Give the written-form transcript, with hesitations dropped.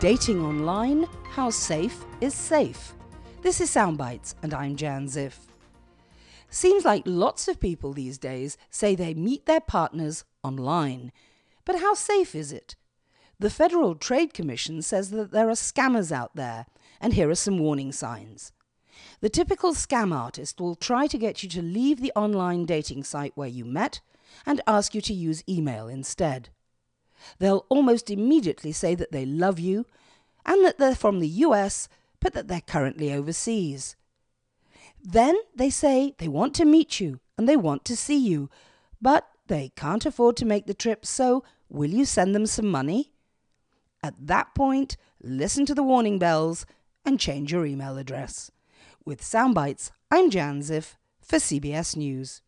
Dating online, how safe is safe? This is Soundbites, and I'm Jan Ziff. Seems like lots of people these days say they meet their partners online. But how safe is it? The Federal Trade Commission says that there are scammers out there, and here are some warning signs. The typical scam artist will try to get you to leave the online dating site where you met and ask you to use email instead. They'll almost immediately say that they love you and that they're from the US, but that they're currently overseas. Then they say they want to meet you and they want to see you, but they can't afford to make the trip, so will you send them some money? At that point, listen to the warning bells and change your email address. With Soundbites, I'm Jan Ziff for CBS News.